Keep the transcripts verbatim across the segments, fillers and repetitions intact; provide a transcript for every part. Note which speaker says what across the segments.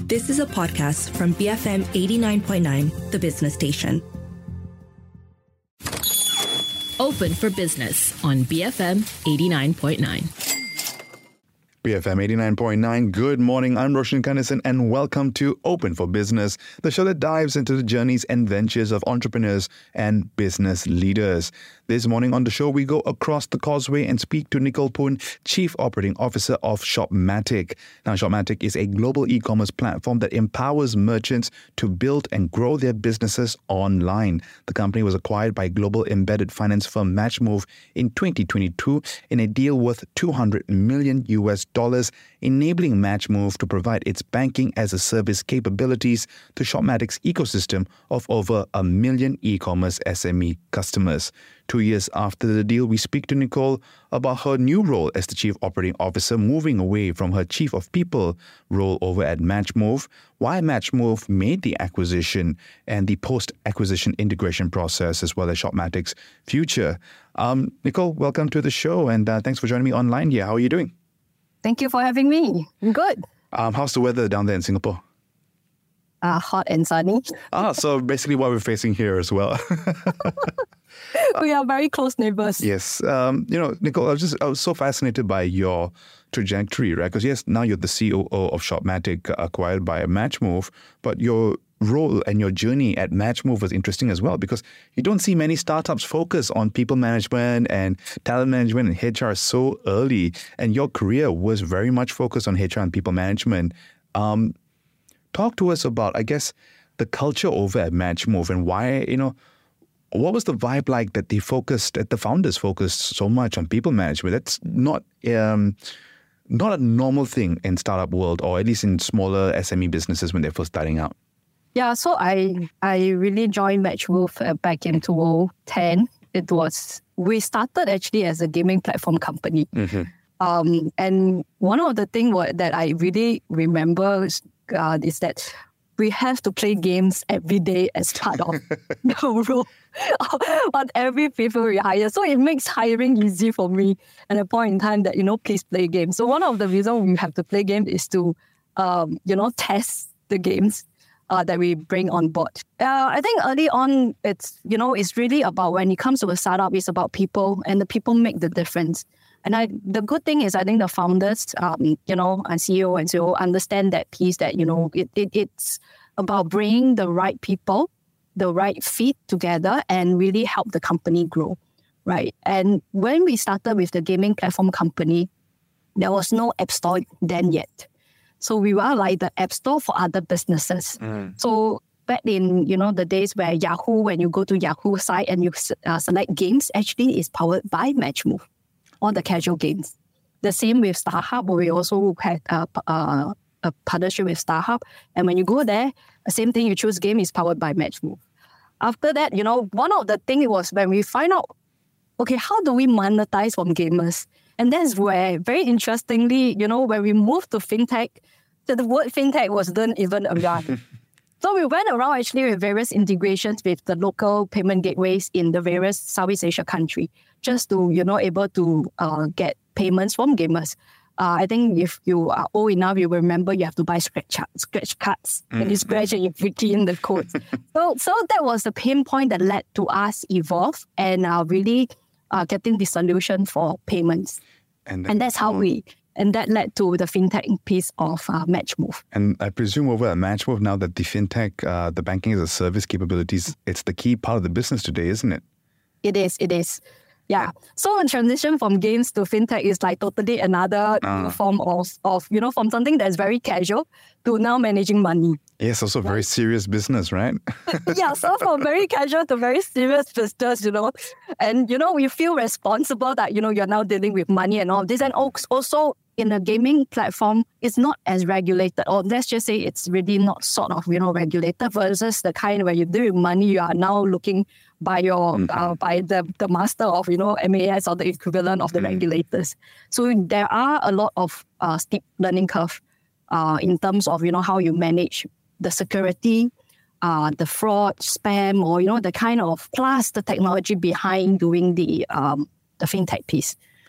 Speaker 1: This is a podcast from B F M eighty-nine point nine, the business station.
Speaker 2: Open for Business on B F M eighty-nine point nine.
Speaker 3: B F M eighty-nine point nine. Good morning. I'm Roshan Kanesan and welcome to Open for Business, the show that dives into the journeys and ventures of entrepreneurs and business leaders. This morning on the show, we go across the causeway and speak to Nicole Poon, Chief Operating Officer of Shopmatic. Now, Shopmatic is a global e-commerce platform that empowers merchants to build and grow their businesses online. The company was acquired by global embedded finance firm Matchmove in twenty twenty-two in a deal worth two hundred million U S dollars, enabling Matchmove to provide its banking-as-a-service capabilities to Shopmatic's ecosystem of over a million e-commerce S M E customers. Two years after the deal, we speak to Nicole about her new role as the Chief Operating Officer, moving away from her Chief of People role over at Matchmove, why Matchmove made the acquisition, and the post-acquisition integration process, as well as Shopmatic's future. Um, Nicole, welcome to the show, and uh, thanks for joining me online here. How are you doing?
Speaker 4: Thank you for having me. I'm good.
Speaker 3: Um, how's the weather down there in Singapore?
Speaker 4: Uh, hot and sunny.
Speaker 3: Ah, so basically what we're facing here as well.
Speaker 4: We are very close neighbors.
Speaker 3: Yes. Um, you know, Nicole, I was just I was so fascinated by your trajectory, right? Because yes, now you're the C O O of Shopmatic, acquired by Matchmove, but your role and your journey at Matchmove was interesting as well, because you don't see many startups focus on people management and talent management and H R so early, and your career was very much focused on H R and people management. Um, talk to us about, I guess, the culture over at Matchmove and why, you know, what was the vibe like that they focused, that the founders focused so much on people management? That's not um, not a normal thing in startup world, or at least in smaller S M E businesses when they're first starting out.
Speaker 4: Yeah, so I I really joined Matchmove uh, back in two thousand ten. It was, we started actually as a gaming platform company. Mm-hmm. Um, and one of the things that I really remember uh, is that we have to play games every day as part of the role on every people we hire. So it makes hiring easy for me at a point in time that, you know, please play games. So one of the reasons we have to play games is to, um, you know, test the games uh, that we bring on board. Uh, I think early on, it's, you know, it's really about, when it comes to a startup, it's about people, and the people make the difference. And I, the good thing is, I think the founders, um, you know, and C E O and C O O understand that piece, that, you know, it, it it's about bringing the right people, the right fit together, and really help the company grow, right? And when we started with the gaming platform company, there was no app store then yet. So we were like the app store for other businesses. Mm. So back in, you know, the days where Yahoo, when you go to Yahoo site and you uh, select games, actually is powered by Matchmove, all the casual games. The same with StarHub, where we also had a, a, a partnership with StarHub. And when you go there, the same thing, you choose game is powered by Matchmove. After that, you know, one of the things was when we find out, okay, how do we monetize from gamers? And that's where, very interestingly, you know, when we moved to fintech, the word fintech wasn't even around. So we went around actually with various integrations with the local payment gateways in the various Southeast Asia country, just to, you know, able to uh, get payments from gamers. Uh, I think if you are old enough, you will remember you have to buy scratch, scratch cards, mm. and you scratch and you key in the code. so, so that was the pain point that led to us evolve and uh, really uh, getting the solution for payments. And, and that's how we... And that led to the fintech piece of uh, Matchmove.
Speaker 3: And I presume over at Matchmove now that the fintech, uh, the banking as a service capabilities, it's the key part of the business today, isn't it?
Speaker 4: It is, it is. Yeah. So a transition from games to fintech is like totally another uh. form of, of, you know, from something that's very casual to now managing money.
Speaker 3: Yes, also very serious business, right?
Speaker 4: Yeah, so from very casual to very serious business, you know. And, you know, we feel responsible that, you know, you're now dealing with money and all of this. And also in a gaming platform, it's not as regulated, or let's just say it's really not sort of, you know, regulated versus the kind where you deal with money, you are now looking by your mm-hmm. uh, by the, the master of, you know, M A S or the equivalent of the mm-hmm. regulators. So there are a lot of uh, steep learning curve uh, in terms of, you know, how you manage the security, uh, the fraud, spam, or, you know, the kind of, plus the technology behind doing the um, the fintech piece.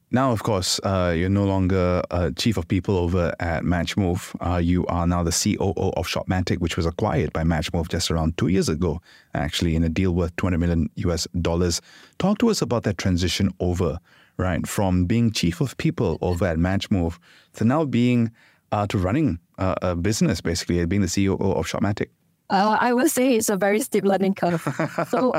Speaker 3: Now, of course, uh, you're no longer uh, chief of people over at Matchmove. Uh, you are now the C O O of Shopmatic, which was acquired by Matchmove just around two years ago, actually, in a deal worth two hundred million U S dollars. Talk to us about that transition over, right, from being chief of people over at Matchmove to now being, uh, to running uh, a business, basically, being the C O O of Shopmatic.
Speaker 4: Uh, I would say it's a very steep learning curve. So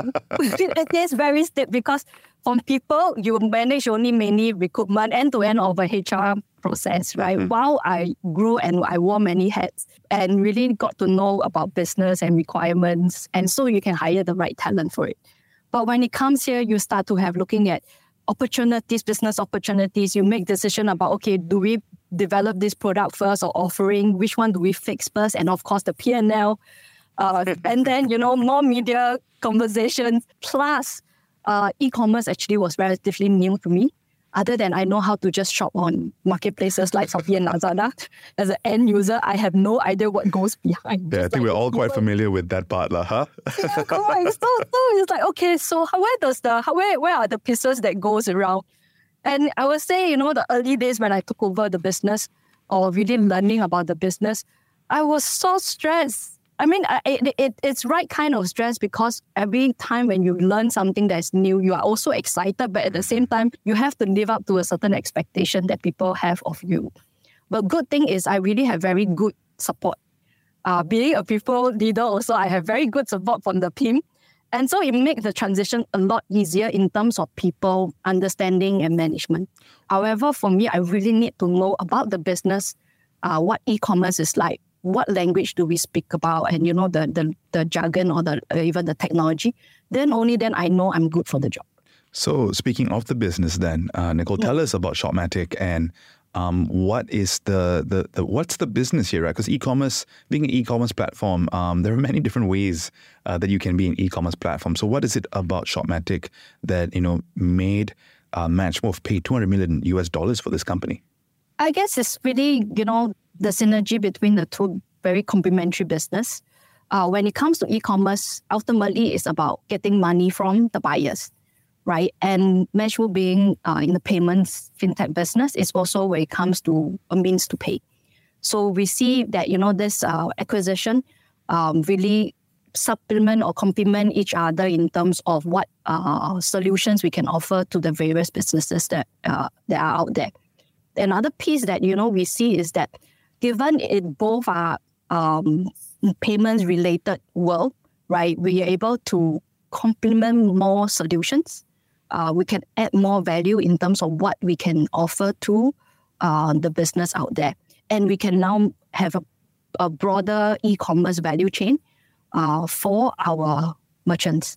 Speaker 4: it is very steep because from people, you manage only mainly recruitment, end-to-end of a H R process, right? Mm-hmm. While I grew and I wore many hats and really got to know about business and requirements. And so you can hire the right talent for it. But when it comes here, you start to have looking at opportunities, business opportunities. You make decision about, okay, do we develop this product first or offering? Which one do we fix first? And of course, the P and L. Uh, and then, you know, more media conversations. Plus, uh, e-commerce actually was relatively new to me. Other than I know how to just shop on marketplaces like Shopee and Lazada. As an end user, I have no idea what goes behind.
Speaker 3: Yeah, I think
Speaker 4: like,
Speaker 3: we're all quite familiar with that part, lah, huh?
Speaker 4: Yeah, correct. So, so it's like, okay, so how, where does the how, where where are the pieces that goes around? And I would say, you know, the early days when I took over the business or really learning about the business, I was so stressed. I mean, it, it, it's right kind of stress because every time when you learn something that's new, you are also excited, but at the same time, you have to live up to a certain expectation that people have of you. But good thing is I really have very good support. Uh, being a people leader also, I have very good support from the team. And so it makes the transition a lot easier in terms of people understanding and management. However, for me, I really need to know about the business, uh, what e-commerce is like. What language do we speak about, and you know the the, the jargon or the uh, even the technology, then only then I know I'm good for the job.
Speaker 3: So speaking of the business, then uh, Nicole, yeah. tell us about Shopmatic and um, what is the, the the what's the business here, right? Because e-commerce, being an e-commerce platform, um, there are many different ways uh, that you can be an e-commerce platform. So what is it about Shopmatic that you know made uh, Matchmove pay two hundred million U S dollars for this company?
Speaker 4: I guess it's really you know. the synergy between the two very complementary business. Uh, when it comes to e-commerce, ultimately it's about getting money from the buyers, right? And Matchmove being uh, in the payments fintech business is also where it comes to a means to pay. So we see that, you know, this uh, acquisition um, really supplement or complement each other in terms of what uh, solutions we can offer to the various businesses that, uh, that are out there. Another piece that, you know, we see is that given it both are um, payments-related world, right, we are able to complement more solutions. Uh, we can add more value in terms of what we can offer to uh, the business out there. And we can now have a, a broader e-commerce value chain uh, for our merchants.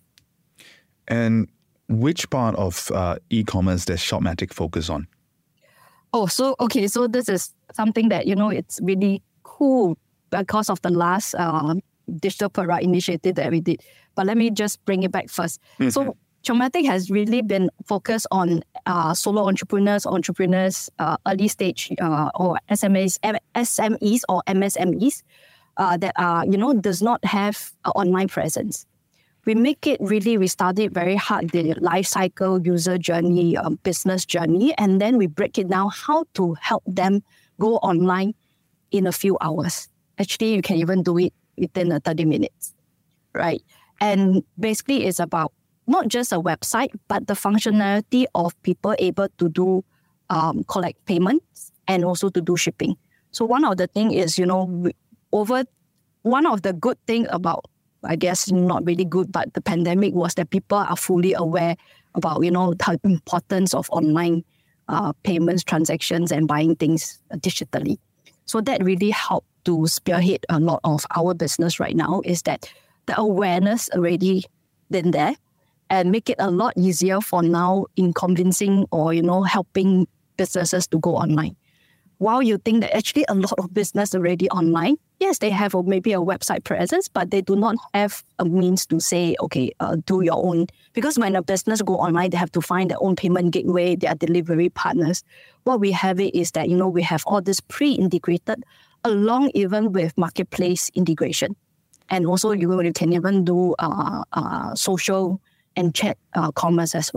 Speaker 3: And which part of uh, e-commerce does Shopmatic focus on?
Speaker 4: Oh, so, okay, so this is something that, you know, it's really cool because of the last uh, Digital Pearl initiative that we did. But let me just bring it back first. Mm-hmm. So Shopmatic has really been focused on uh, solo entrepreneurs, entrepreneurs, uh, early stage uh, or S M Es, S M Es or M S M Es uh, that are, you know, does not have an online presence. We make it really, we study very hard, the life cycle, user journey, uh, business journey, and then we break it down how to help them go online in a few hours. Actually, you can even do it within uh, thirty minutes, right? And basically it's about not just a website, but the functionality of people able to do um, collect payments and also to do shipping. So one of the things is, you know, over one of the good things about I guess not really good, but the pandemic was that people are fully aware about, you know, the importance of online uh, payments, transactions, and buying things digitally. So that really helped to spearhead a lot of our business right now is that the awareness already been there and make it a lot easier for now in convincing or, you know, helping businesses to go online. While you think that actually a lot of business already online, yes, they have a, maybe a website presence, but they do not have a means to say, okay, uh, do your own. Because when a business go online, they have to find their own payment gateway, their delivery partners. What we have it is that, you know, we have all this pre-integrated along even with marketplace integration. And also you, you can even do uh, uh, social and chat uh, commerce as well.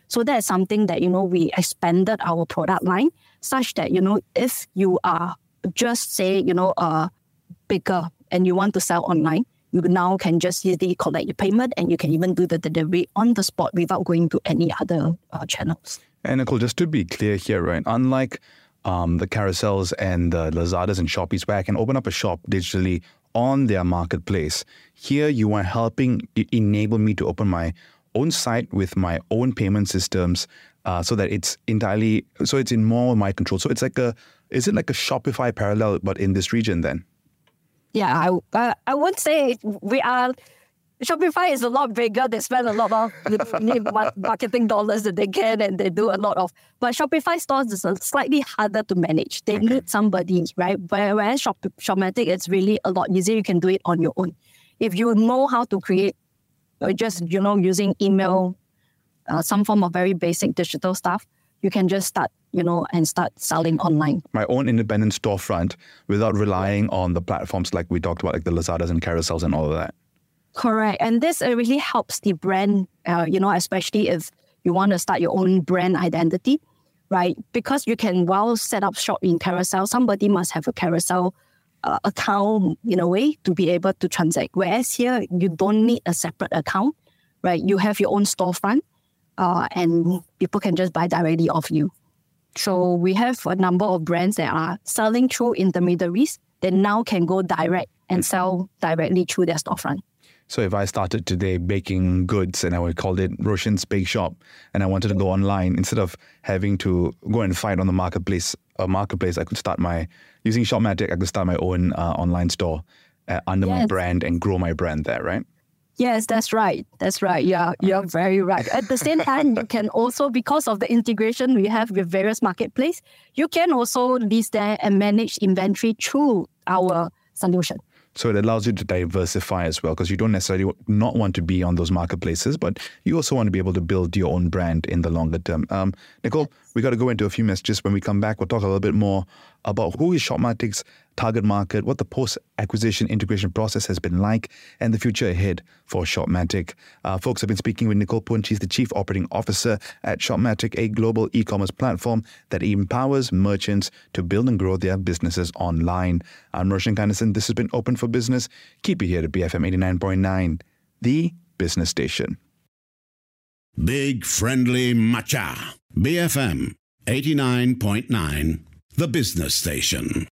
Speaker 4: So that's something that, you know, we expanded our product line such that, you know, if you are just say, you know, a baker and you want to sell online, you now can just easily collect your payment and you can even do the delivery on the spot without going to any other uh, channels.
Speaker 3: And Nicole, just to be clear here, right? Unlike um, the carousels and the Lazadas and Shoppees where I can open up a shop digitally on their marketplace, here you are helping enable me to open my own site with my own payment systems uh, so that it's entirely, so it's in more of my control. So it's like a, is it like a Shopify parallel, but in this region then?
Speaker 4: Yeah, I, uh, I would say we are, Shopify is a lot bigger. They spend a lot of marketing dollars that they can and they do a lot of, but Shopify stores is slightly harder to manage. They need somebody, right? Whereas Shop, Shopmatic, it's really a lot easier. You can do it on your own. If you know how to create, or just, you know, using email, uh, some form of very basic digital stuff, you can just start, you know, and start selling online. My
Speaker 3: own independent storefront without relying on the platforms like we talked about, like the Lazadas and carousels and all of that.
Speaker 4: Correct. And this uh, really helps the brand, uh, you know, especially if you want to start your own brand identity, right? Because you can well set up shop in carousel. Somebody must have a carousel uh, account in a way to be able to transact. Whereas here, you don't need a separate account, right? You have your own storefront. Uh, and people can just buy directly off you. So we have a number of brands that are selling through intermediaries that now can go direct and sell directly through their storefront.
Speaker 3: So if I started today baking goods and I would call it Roshan's Bake Shop and I wanted to go online, instead of having to go and fight on the marketplace, a marketplace, I could start my, using Shopmatic, I could start my own uh, online store uh, under yes. my brand and grow my brand there, right?
Speaker 4: Yes, that's right. That's right. Yeah, you're very right. At the same time, you can also, because of the integration we have with various marketplaces, you can also list there and manage inventory through our solution.
Speaker 3: So it allows you to diversify as well, because you don't necessarily not want to be on those marketplaces, but you also want to be able to build your own brand in the longer term. Um, Nicole, we got to go into a few messages. When we come back, we'll talk a little bit more about who is Shopmatic's target market, what the post-acquisition integration process has been like, and the future ahead for Shopmatic. Uh, folks, I've been speaking with Nicole Poon. She's the Chief Operating Officer at Shopmatic, a global e-commerce platform that empowers merchants to build and grow their businesses online. I'm Roshan Kanesan. This has been Open for Business. Keep it here at B F M eighty-nine point nine, the business station.
Speaker 5: Big Friendly Matcha. B F M eighty-nine point nine, the business station.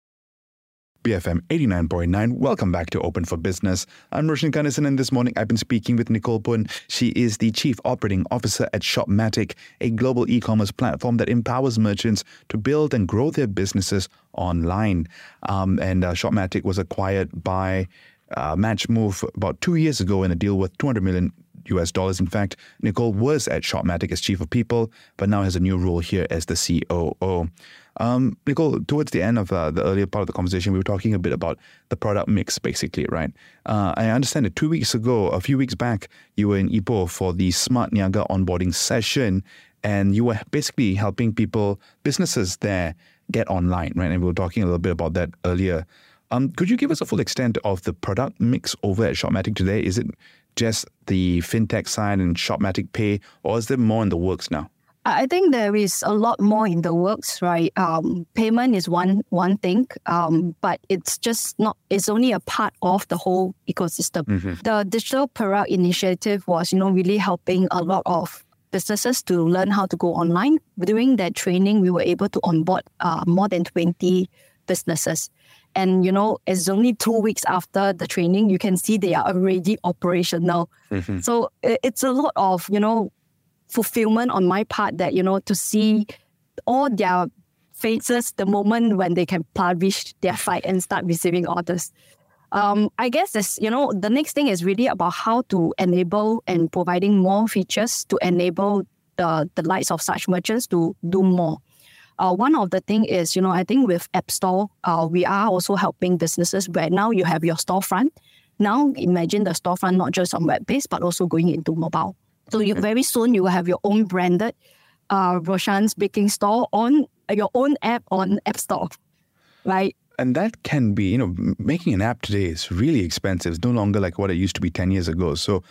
Speaker 3: B F M eighty-nine point nine. Welcome back to Open for Business. I'm Roshan Kanesan, and this morning I've been speaking with Nicole Poon. She is the Chief Operating Officer at Shopmatic, a global e-commerce platform that empowers merchants to build and grow their businesses online. Um, and uh, Shopmatic was acquired by uh, Matchmove about two years ago in a deal worth two hundred million U S dollars. In fact, Nicole was at Shopmatic as Chief of People, but now has a new role here as the C O O. Um, Nicole, towards the end of uh, the earlier part of the conversation, we were talking a bit about the product mix, basically, right? Uh, I understand that two weeks ago, a few weeks back, you were in Ipoh for the Smart Niaga onboarding session, and you were basically helping people, businesses there, get online, right? And we were talking a little bit about that earlier. Um, could you give us a full extent of the product mix over at Shopmatic today? Is it just the fintech side and Shopmatic Pay, or is there more in the works now?
Speaker 4: I think there is a lot more in the works, right? Um, payment is one one thing, um, but it's just not, it's only a part of the whole ecosystem. Mm-hmm. The Digital Product Initiative was, you know, really helping a lot of businesses to learn how to go online. During that training, we were able to onboard uh, more than twenty businesses. And, you know, it's only two weeks after the training, you can see they are already operational. Mm-hmm. So it's a lot of, you know, fulfillment on my part that, you know, to see all their faces the moment when they can publish their site and start receiving orders. Um, I guess this, you know, the next thing is really about how to enable and providing more features to enable the, the likes of such merchants to do more. Uh, one of the thing is, you know, I think with App Store, uh, we are also helping businesses where now you have your storefront. Now imagine the storefront not just on web-based, but also going into mobile. So you, very soon you will have your own branded uh, Roshan's Baking Store on uh, your own app on App Store, right?
Speaker 3: And that can be, you know, making an app today is really expensive. It's no longer like what it used to be ten years ago. So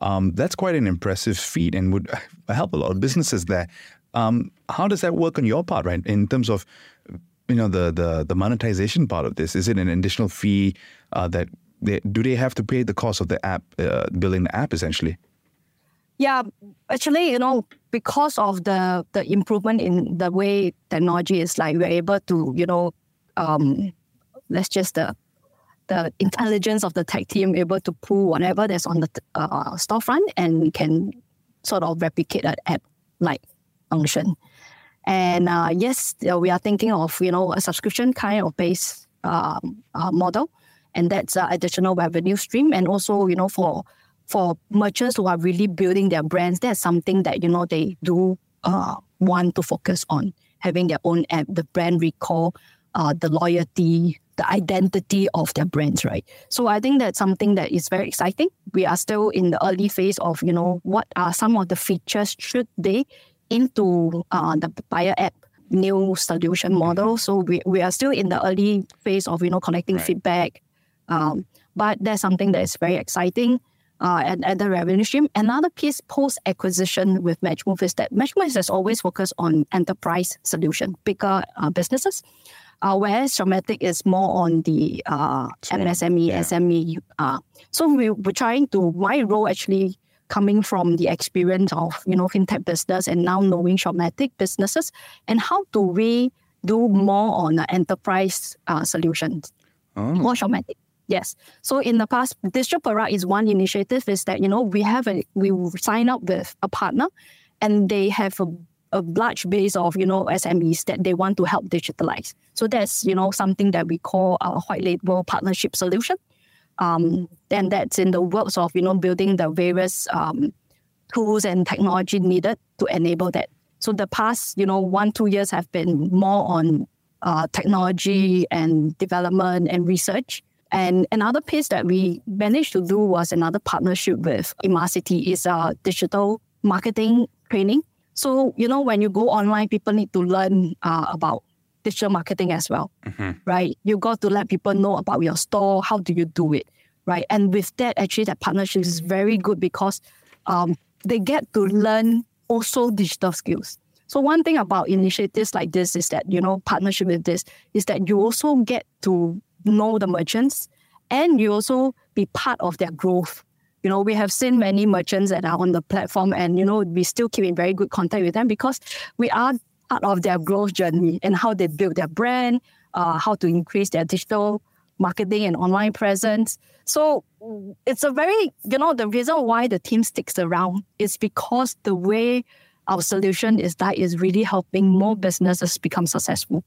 Speaker 3: Um, that's quite an impressive feat and would help a lot of businesses there. Um, how does that work on your part, right? In terms of, you know, the the, the monetization part of this, is it an additional fee uh, that they, do they have to pay the cost of the app, uh, building the app essentially?
Speaker 4: Yeah, actually, you know, because of the the improvement in the way technology is, like we're able to, you know, um, let's just the the intelligence of the tech team able to pull whatever that's on the uh, storefront, and we can sort of replicate that app-like function. And uh, yes, we are thinking of, you know, a subscription kind of base um, uh, model, and that's an additional revenue stream. And also, you know, for for merchants who are really building their brands, that's something that, you know, they do uh, want to focus on, having their own app, the brand recall, uh, the loyalty, the identity of their brands, right? So I think that's something that is very exciting. We are still in the early phase of, you know, what are some of the features should they into uh, the buyer app new solution model. So we, we are still in the early phase of, you know, collecting right. feedback. Um, but that's something that is very exciting. Uh, and, and the revenue stream. Another piece post-acquisition with Matchmove is that Matchmove has always focused on enterprise solution, bigger uh, businesses, uh, whereas Shopmatic is more on the uh, M S M E, yeah. S M E. Uh, so we were trying to, my role actually coming from the experience of, you know, fintech business and now knowing Shopmatic businesses, and how do we do more on uh, enterprise uh, solutions oh. for Shopmatic. Yes. So in the past, Digital Perak is one initiative is that, you know, we have a, we sign up with a partner and they have a, a large base of, you know, S M Es that they want to help digitalize. So that's, you know, something that we call our white label partnership solution. Um, and that's in the works of, you know, building the various um, tools and technology needed to enable that. So the past, you know, one, two years have been more on uh, technology and development and research. And another piece that we managed to do was another partnership with Imarcity is uh, digital marketing training. So, you know, when you go online, people need to learn uh, about digital marketing as well, mm-hmm. right? You got to let people know about your store. How do you do it, right? And with that, actually, that partnership is very good because um, they get to learn also digital skills. So one thing about initiatives like this is that, you know, partnership with this is that you also get to know the merchants, and you also be part of their growth. You know, we have seen many merchants that are on the platform, and, you know, we still keep in very good contact with them because we are part of their growth journey and how they build their brand, uh, how to increase their digital marketing and online presence. So it's a very, you know, the reason why the team sticks around is because the way our solution is that is really helping more businesses become successful.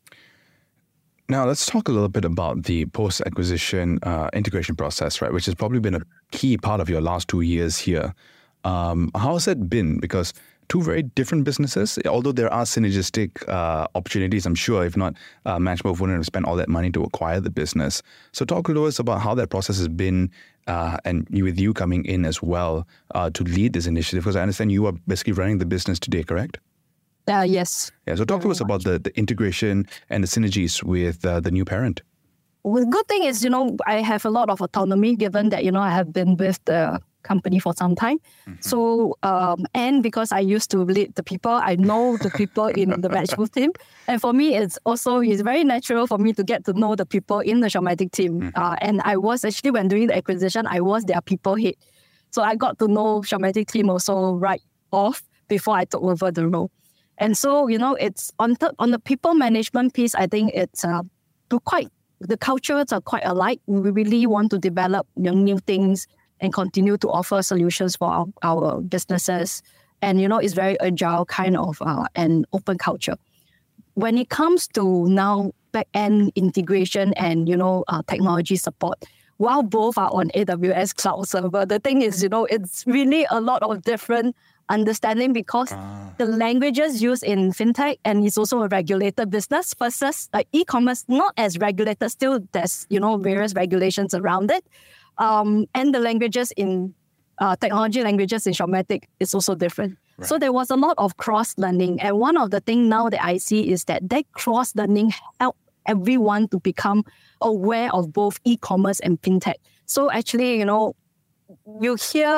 Speaker 3: Now, let's talk a little bit about the post-acquisition uh, integration process, right, which has probably been a key part of your last two years here. Um, how has that been? Because two very different businesses, although there are synergistic uh, opportunities, I'm sure, if not, uh, Matchmove wouldn't have spent all that money to acquire the business. So talk to us about how that process has been uh, and you, with you coming in as well uh, to lead this initiative, because I understand you are basically running the business today, correct?
Speaker 4: Uh, yes.
Speaker 3: Yeah. So talk to us about the, the integration and the synergies with uh, the new parent.
Speaker 4: Well, the good thing is, you know, I have a lot of autonomy given that, you know, I have been with the company for some time. Mm-hmm. So, um, and because I used to lead the people, I know the people in the Matchmove team. And for me, it's also, it's very natural for me to get to know the people in the Shopmatic team. Mm-hmm. Uh, and I was actually, when doing the acquisition, I was their people head. So I got to know Shopmatic team also right off before I took over the role. And so, you know, it's on the, on the people management piece, I think it's uh, quite, the cultures are quite alike. We really want to develop you know, new things and continue to offer solutions for our, our businesses. And, you know, it's very agile kind of uh, an open culture. When it comes to now back-end integration and, you know, uh, technology support, while both are on A W S cloud server, the thing is, you know, it's really a lot of different understanding because ah. the languages used in fintech, and it's also a regulated business versus like e-commerce, not as regulated, still there's, you know, various regulations around it. Um, and the languages in uh, technology languages in Shopmatic is also different. Right. So there was a lot of cross-learning. And one of the things now that I see is that that cross-learning helped everyone to become aware of both e-commerce and fintech. So actually, you know, you hear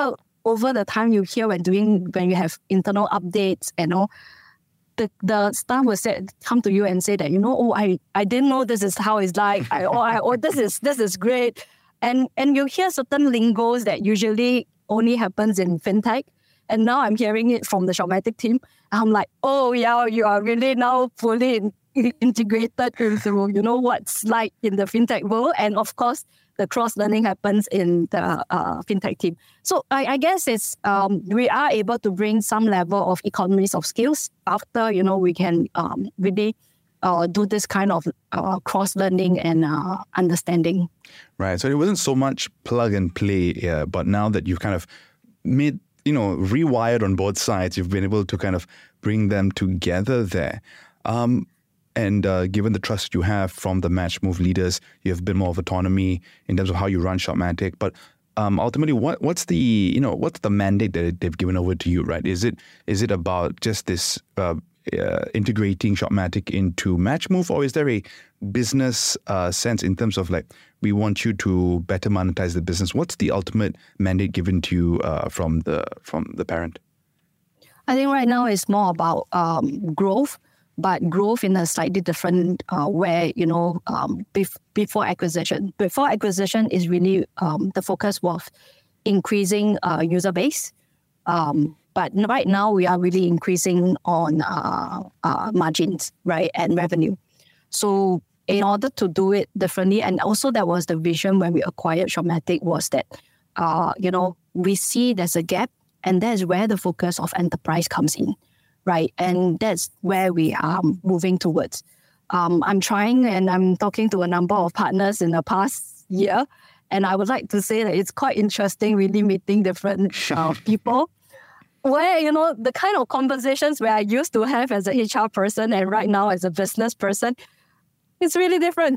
Speaker 4: over the time you hear when doing when you have internal updates and all, the the staff will say, come to you and say that, you know, oh, I, I didn't know this is how it's like. I, oh, I, oh, this is this is great. And and you hear certain lingos that usually only happens in fintech. And now I'm hearing it from the Shopmatic team. I'm like, oh yeah, you are really now fully in, integrated into, you know, what's like in the fintech world. And of course, the cross-learning happens in the uh, fintech team. So I, I guess it's um, we are able to bring some level of economies of skills after, you know, we can um, really uh, do this kind of uh, cross-learning and uh, understanding.
Speaker 3: Right. So it wasn't so much plug and play, yeah, but now that you've kind of made, you know, rewired on both sides, you've been able to kind of bring them together there. Um, And uh, given the trust you have from the MatchMove leaders, you have a bit more of autonomy in terms of how you run Shopmatic. But um, ultimately, what what's the you know what's the mandate that they've given over to you, right? Is it is it about just this uh, uh, integrating Shopmatic into MatchMove, or is there a business uh, sense in terms of like we want you to better monetize the business? What's the ultimate mandate given to you uh, from the from the parent?
Speaker 4: I think right now it's more about um, growth. But growth in a slightly different uh, way, you know, um, bef- before acquisition. Before acquisition is really um, the focus was increasing uh, user base. Um, but right now we are really increasing on uh, uh, margins, right, and revenue. So in order to do it differently, and also that was the vision when we acquired Shopmatic, was that, uh, you know, we see there's a gap, and that's where the focus of enterprise comes in. Right, and that's where we are moving towards. Um, I'm trying and I'm talking to a number of partners in the past year, and I would like to say that it's quite interesting really meeting different uh, people where, you know, the kind of conversations where I used to have as a H R person and right now as a business person, it's really different.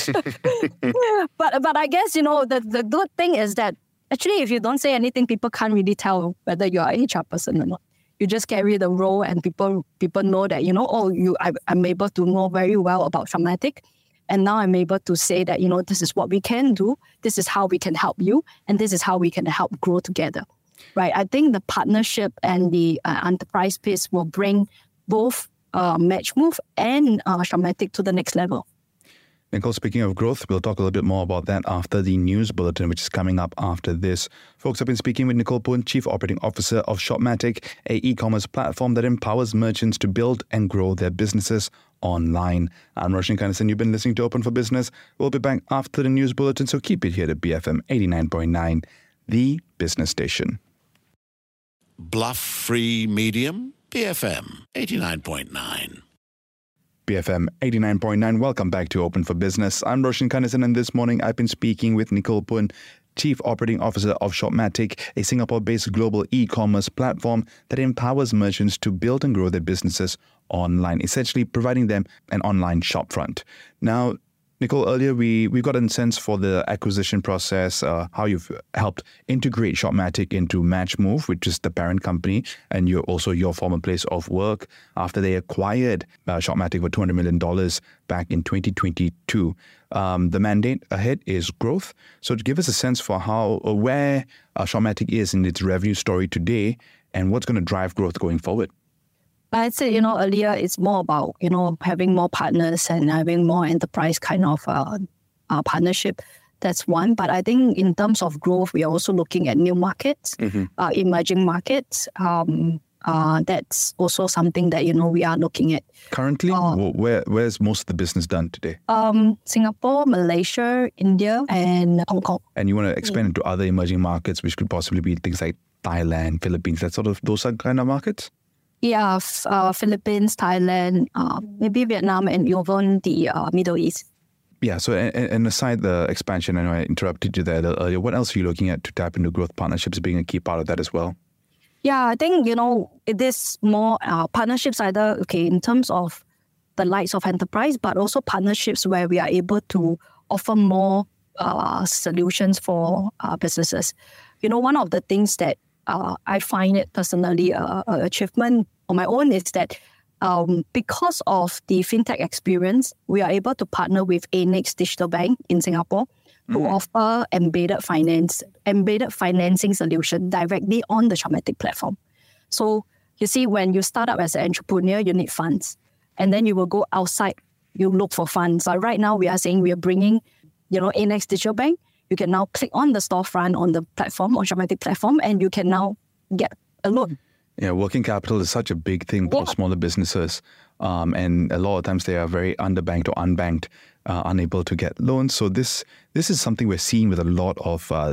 Speaker 4: but but I guess, you know, the, the good thing is that actually if you don't say anything, people can't really tell whether you're a H R person or not. You just carry the role and people people know that, you know, oh, you I, I'm able to know very well about Shopmatic. And now I'm able to say that, you know, this is what we can do. This is how we can help you. And this is how we can help grow together. Right. I think the partnership and the uh, enterprise piece will bring both uh, MatchMove and uh, Shopmatic to the next level.
Speaker 3: Nicole, speaking of growth, we'll talk a little bit more about that after the news bulletin, which is coming up after this. Folks, I've been speaking with Nicole Poon, Chief Operating Officer of Shopmatic, a e-commerce platform that empowers merchants to build and grow their businesses online. I'm Roshan Kanesan. You've been listening to Open for Business. We'll be back after the news bulletin, so keep it here at B F M eighty-nine point nine, the business station.
Speaker 5: Bluff-free medium, B F M eighty-nine point nine.
Speaker 3: B F M eighty-nine point nine. Welcome back to Open for Business. I'm Roshan Kanesan, and this morning I've been speaking with Nicole Poon, Chief Operating Officer of Shopmatic, a Singapore-based global e-commerce platform that empowers merchants to build and grow their businesses online, essentially providing them an online shopfront. Now, Nicole, earlier we, we got a sense for the acquisition process, uh, how you've helped integrate Shopmatic into MatchMove, which is the parent company, and you're also your former place of work after they acquired uh, Shopmatic for two hundred million dollars back in twenty twenty-two. Um, the mandate ahead is growth. So to give us a sense for how or where uh, Shopmatic is in its revenue story today and what's going to drive growth going forward.
Speaker 4: I'd say, you know, earlier it's more about, you know, having more partners and having more enterprise kind of uh, uh, partnership. That's one. But I think in terms of growth, we are also looking at new markets, mm-hmm. uh, emerging markets. Um, uh, that's also something that, you know, we are looking at.
Speaker 3: Currently, uh, where where's most of the business done today?
Speaker 4: Um, Singapore, Malaysia, India, and Hong Kong.
Speaker 3: And you want to expand into other emerging markets, which could possibly be things like Thailand, Philippines, that sort of those kind of markets?
Speaker 4: Yeah, uh, Philippines, Thailand, uh, maybe Vietnam, and even the uh, Middle East.
Speaker 3: Yeah, so and, and aside the expansion, I know I interrupted you there earlier, what else are you looking at to tap into growth partnerships being a key part of that as well?
Speaker 4: Yeah, I think, you know, it is more uh, partnerships either, okay, in terms of the likes of enterprise, but also partnerships where we are able to offer more uh, solutions for uh, businesses. You know, one of the things that Uh, I find it personally an achievement on my own is that um, because of the fintech experience, we are able to partner with A N E X Digital Bank in Singapore to mm. offer embedded finance, embedded financing solution directly on the Shopmatic platform. So you see, when you start up as an entrepreneur, you need funds. And then you will go outside, you look for funds. So right now we are saying we are bringing, you know, A Next Digital Bank. You can now click on the storefront on the platform, on Shopmatic platform, and you can now get a loan.
Speaker 3: Yeah, working capital is such a big thing for yeah. smaller businesses. Um, and a lot of times they are very underbanked or unbanked, uh, unable to get loans. So this this is something we're seeing with a lot of uh,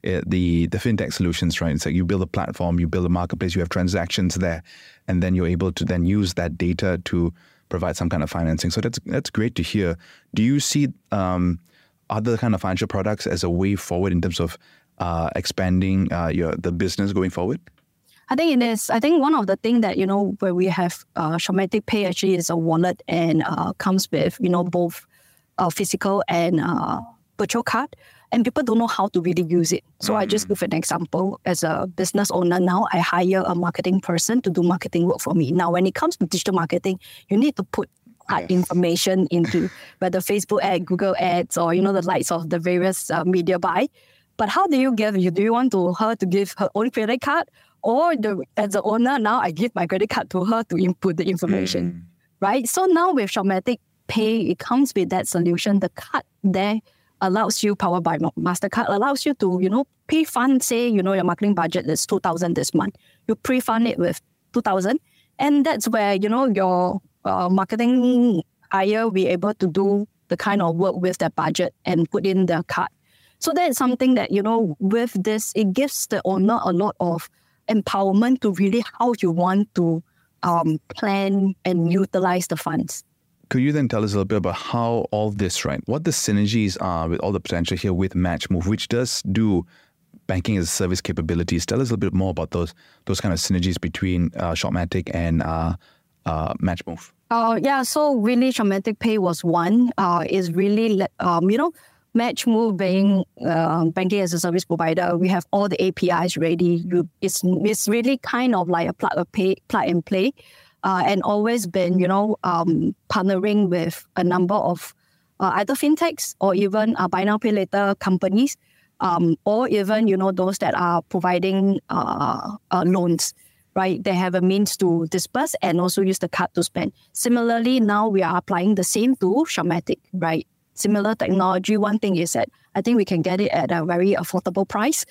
Speaker 3: the the fintech solutions, right? It's like you build a platform, you build a marketplace, you have transactions there, and then you're able to then use that data to provide some kind of financing. So that's that's great to hear. Do you see um, other kind of financial products as a way forward in terms of uh, expanding uh, your the business going forward?
Speaker 4: I think it is. I think one of the things that, you know, where we have uh, Shopmatic Pay actually is a wallet and uh, comes with, you know, both uh, physical and uh, virtual card. And people don't know how to really use it. So mm-hmm. I just give an example. As a business owner now, I hire a marketing person to do marketing work for me. Now, when it comes to digital marketing, you need to put that yes. information into whether Facebook ad, Google ads, or, you know, the likes of the various uh, media buy. But how do you give, you do you want to her to give her own credit card? Or the, as the owner, now I give my credit card to her to input the information, mm. right? So now with Shopmatic Pay, it comes with that solution. The card there allows you, powered by MasterCard, allows you to, you know, pre-fund, say, you know, your marketing budget is two thousand this month. You pre-fund it with two thousand. And that's where, you know, your uh, marketing hire will be able to do the kind of work with that budget and put in the card. So that is something that, you know, with this, it gives the owner a lot of empowerment to really how you want to um, plan and utilize the funds.
Speaker 3: Could you then tell us a little bit about how all this, right, what the synergies are with all the potential here with MatchMove, which does do banking as a service capabilities? Tell us a little bit more about those those kind of synergies between uh, Shopmatic and uh, uh, MatchMove.
Speaker 4: Uh, yeah, so really Shopmatic Pay was one. Uh, is really, um, you know, MatchMove being uh, banking as a service provider, we have all the A P Is ready. You, it's it's really kind of like a plug and play, plug and play, uh, and always been, you know, um, partnering with a number of uh, either fintechs or even uh, buy now pay later companies, um, or even, you know, those that are providing uh, uh, loans. Right, they have a means to disperse and also use the card to spend. Similarly, now we are applying the same to Shopmatic, right? Similar technology. One thing is that I think we can get it at a very affordable price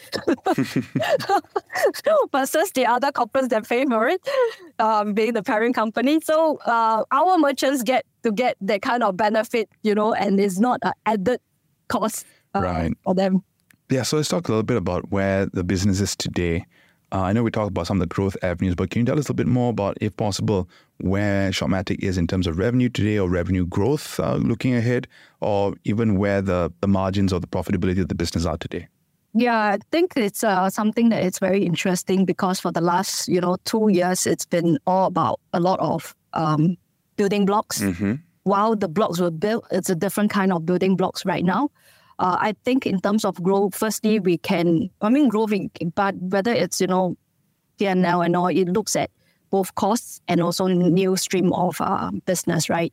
Speaker 4: versus the other corporates that pay for it, um, being the parent company. So uh, our merchants get to get that kind of benefit, you know, and it's not an added cost uh,
Speaker 3: right.
Speaker 4: for them.
Speaker 3: Yeah, so let's talk a little bit about where the business is today. Uh, I know we talked about some of the growth avenues, but can you tell us a little bit more about, if possible, where Shopmatic is in terms of revenue today or revenue growth uh, looking ahead, or even where the, the margins or the profitability of the business are today?
Speaker 4: Yeah, I think it's uh, something that is very interesting because for the last, you know, two years, it's been all about a lot of um, building blocks. Mm-hmm. While the blocks were built, it's a different kind of building blocks right now. Uh, I think in terms of growth, firstly, we can, I mean, growth, but whether it's, you know, P and L and all, it looks at both costs and also new stream of uh, business, right?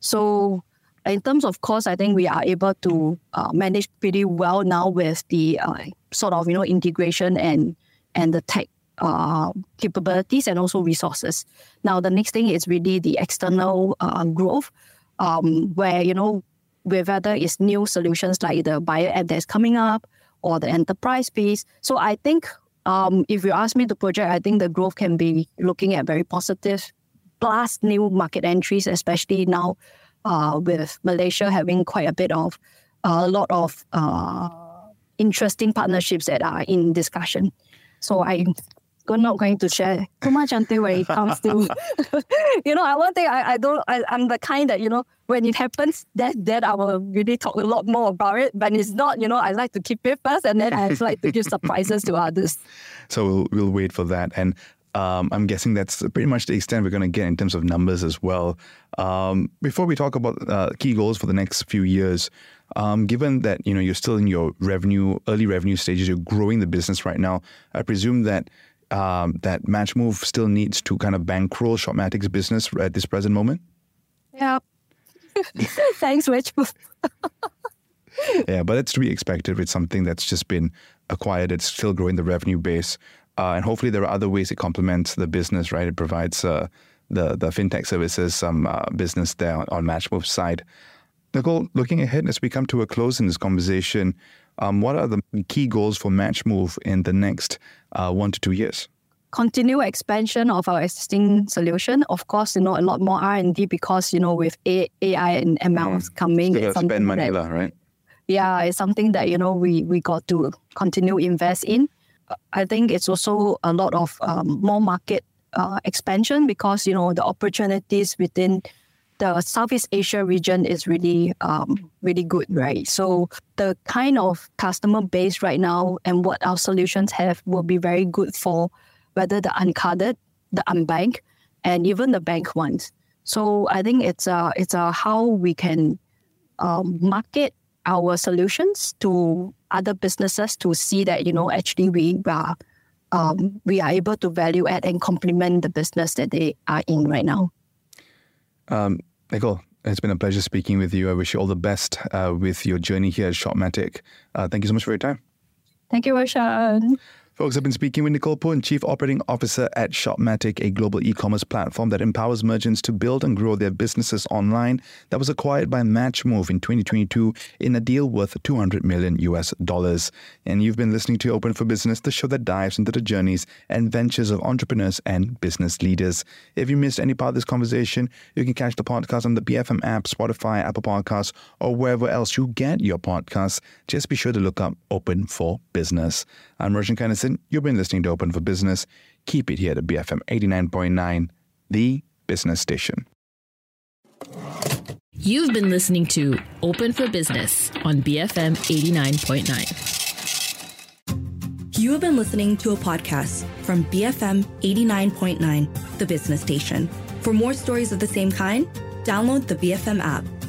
Speaker 4: So in terms of cost, I think we are able to uh, manage pretty well now with the uh, sort of, you know, integration and, and the tech uh, capabilities and also resources. Now, the next thing is really the external uh, growth, um, where, you know, whether it's new solutions like the buyer app that's coming up or the enterprise piece. So I think um, if you ask me to project, I think the growth can be looking at very positive, plus new market entries, especially now uh, with Malaysia having quite a bit of, uh, a lot of uh, interesting partnerships that are in discussion. So I'm not going to share too much until when it comes to, you know, I one thing I, I don't, I, I'm the kind that, you know, when it happens, that then I will really talk a lot more about it. But it's not, you know, I like to keep it first and then I like to give surprises to others.
Speaker 3: So we'll, we'll wait for that. And um, I'm guessing that's pretty much the extent we're going to get in terms of numbers as well. Um, before we talk about uh, key goals for the next few years, um, given that, you know, you're still in your revenue, early revenue stages, you're growing the business right now, I presume that Um, that MatchMove still needs to kind of bankroll Shopmatic's business at this present moment?
Speaker 4: Yeah. Thanks, MatchMove.
Speaker 3: Yeah, but it's to be expected with something that's just been acquired. It's still growing the revenue base. Uh, and hopefully there are other ways it complements the business, right? It provides uh, the, the fintech services, some uh, business there on, on MatchMove's side. Nicole, looking ahead as we come to a close in this conversation, um, what are the key goals for MatchMove in the next uh, one to two years?
Speaker 4: Continue expansion of our existing solution. Of course, you know, a lot more R and D because, you know, with A I and M L mm. coming.
Speaker 3: Still spend money, that, right?
Speaker 4: Yeah, it's something that, you know, we, we got to continue invest in. I think it's also a lot of um, more market uh, expansion because, you know, the opportunities within the Southeast Asia region is really, um, really good, right? So the kind of customer base right now and what our solutions have will be very good for whether the uncarded, the unbanked, and even the bank ones. So I think it's a, it's a how we can um, market our solutions to other businesses to see that, you know, actually we are, um, we are able to value add and complement the business that they are in right now.
Speaker 3: Um, Nicole, it's been a pleasure speaking with you. I wish you all the best uh, with your journey here at Shopmatic. Uh, thank you so much for your time.
Speaker 4: Thank you, Roshan.
Speaker 3: Folks, I've been speaking with Nicole Poon, Chief Operating Officer at Shopmatic, a global e-commerce platform that empowers merchants to build and grow their businesses online, that was acquired by MatchMove in twenty twenty-two in a deal worth two hundred million U S dollars. And you've been listening to Open for Business, the show that dives into the journeys and ventures of entrepreneurs and business leaders. If you missed any part of this conversation, you can catch the podcast on the B F M app, Spotify, Apple Podcasts, or wherever else you get your podcasts. Just be sure to look up Open for Business. I'm Roshan Kanesan. You've been listening to Open for Business. Keep it here at B F M eighty-nine point nine, the business station.
Speaker 2: You've been listening to Open for Business on B F M eighty-nine point nine.
Speaker 1: You have been listening to a podcast from B F M eighty-nine point nine, the business station. For more stories of the same kind, download the B F M app.